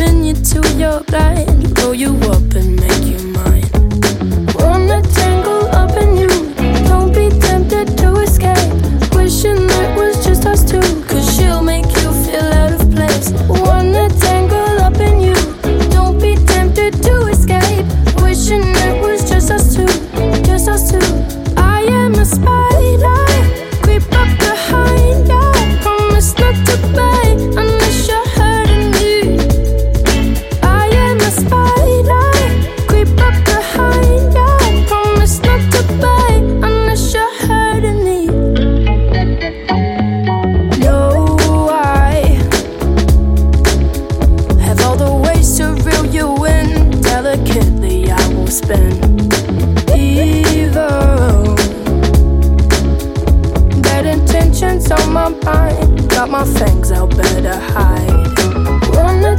pin you to your line, blow you up and make you mine. Wanna tangle up in you, don't be tempted to escape. Wishing it was just us two, cause she'll make you feel out of place. Wanna tangle up in you, don't be tempted to escape. Wishing it was just us two, just us two. I am a spider, creep up behind ya. Promise not to bite unless you're hurting me. I am a spider, creep up behind ya. Promise not to bite unless you're hurting me. No, I have all the ways to reel you in. Delicately I will spin evil. Bad intentions on my mind, got my fangs out, better hide. Wanna